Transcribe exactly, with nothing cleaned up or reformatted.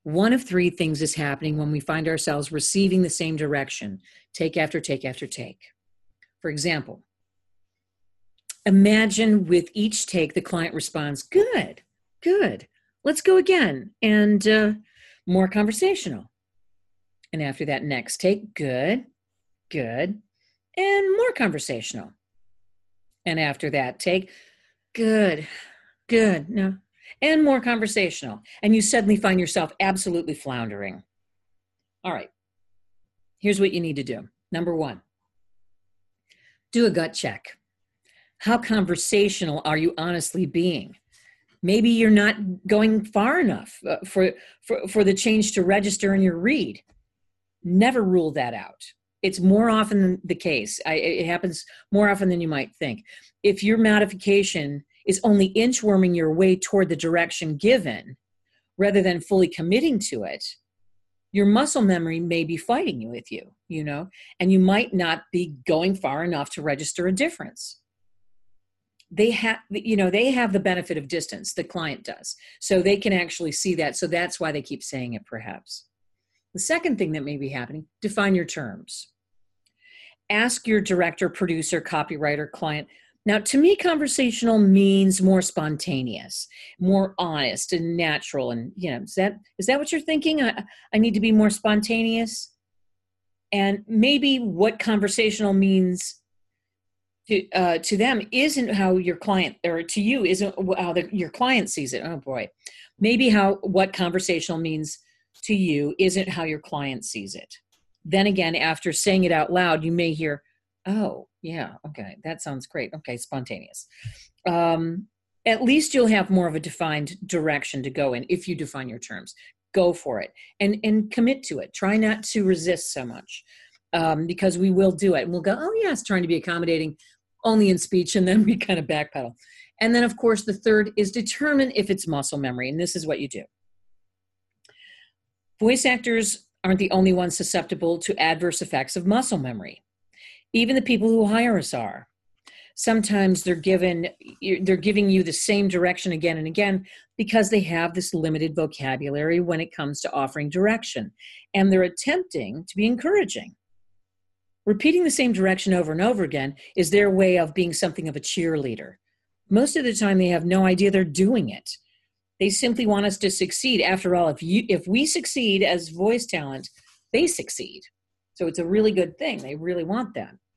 One of three things is happening when we find ourselves receiving the same direction, take after take after take. For example, imagine with each take, the client responds, good, good, let's go again, and uh, more conversational. And after that next take, good, good, and more conversational. And after that take, good, good, no, and more conversational. And you suddenly find yourself absolutely floundering. All right, here's what you need to do. Number one, do a gut check. How conversational are you honestly being? Maybe you're not going far enough uh, for, for, for the change to register in your read. Never rule that out. It's more often the case. I, it happens more often than you might think. If your modification is only inchworming your way toward the direction given, rather than fully committing to it, your muscle memory may be fighting with you, you know, and you might not be going far enough to register a difference. They have, you know, they have the benefit of distance, the client does. So they can actually see that. So that's why they keep saying it, perhaps. The second thing that may be happening, define your terms. Ask your director, producer, copywriter, client. Now, to me, conversational means more spontaneous, more honest and natural. And, you know, is that, is that what you're thinking? I, I need to be more spontaneous. And maybe what conversational means to, uh, to them isn't how your client, or to you isn't how the, your client sees it. Oh boy. Maybe how, what conversational means to you isn't how your client sees it. Then again, after saying it out loud, you may hear, oh, yeah, okay, that sounds great. Okay, spontaneous. Um, at least you'll have more of a defined direction to go in if you define your terms. Go for it and, and commit to it. Try not to resist so much um, because we will do it. And we'll go, oh, yes, trying to be accommodating only in speech, and then we kind of backpedal. And then, of course, the third is determine if it's muscle memory, and this is what you do. Voice actors aren't the only ones susceptible to adverse effects of muscle memory. Even the people who hire us are. Sometimes they're given, they're giving you the same direction again and again because they have this limited vocabulary when it comes to offering direction, and they're attempting to be encouraging. Repeating the same direction over and over again is their way of being something of a cheerleader. Most of the time, they have no idea they're doing it. They simply want us to succeed. After all, if you, if we succeed as voice talent, they succeed. So it's a really good thing. They really want that.